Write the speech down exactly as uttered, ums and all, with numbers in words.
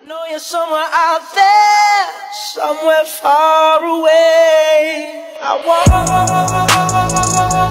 know you're somewhere out there, somewhere far away. I want